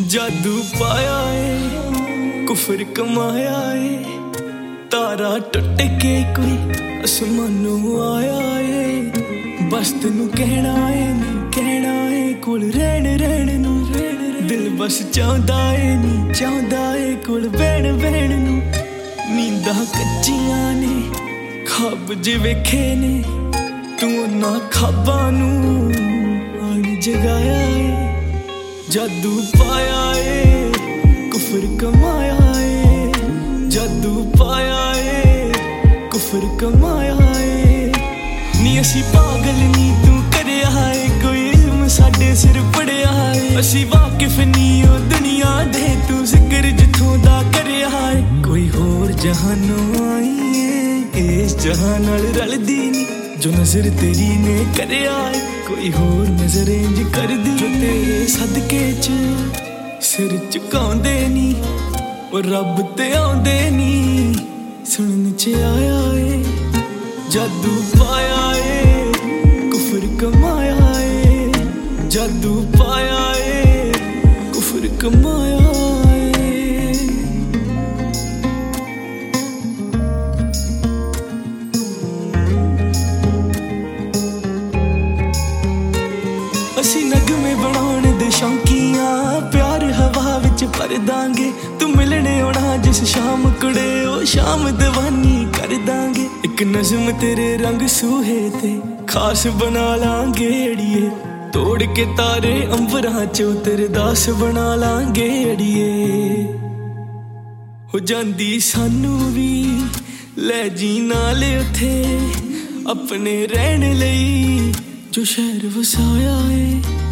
जादू पाया है कुफर कमाया है तारा टुट के कोई आसमानों आया है बस तेनू कहना है कोल रहन रहन नू दिल बस चाहता है कोल बहन बहन नू नींदा कच्चियां ने खाब जे वेखे ने तू ना खाबा नू आन जगाया है जादू पाया है कुफर कमाया है जादू पाया है कुफर कमाया है नी असी पागल नी तू करया है कोई इल्म साडे सिर पड़िया है असी वाकिफ नी ओ दुनिया दे तू जिक्र जिथों दा करया है कोई होर जहानों आई है इस जहान नाल रलदी नी जो नजर तेरी ने करया है कोई होर नजर इंज कर दी जो तेरे सदके च सिर झुकाउंदे नी ओ रब ते आउंदे नी सुनन च आया है जादू पाया है कुफर कमाया है जादू पाया है कुफर कमाया है असी नगमे बनाउण दे शौकीआं प्यार हवा विच भर दांगे तू मिलने आउणा जिस शाम कुड़े ओ शाम दीवानी कर दांगे एक नज़म तेरे रंग सूहे ते खास बना लांगे अड़िए तोड़ के तारे अंबरां चों तेरे दास बना लांगे अड़िए हो जांदी सानू भी लै जी नाल उथे अपने रहने लई जो शहर वसाया है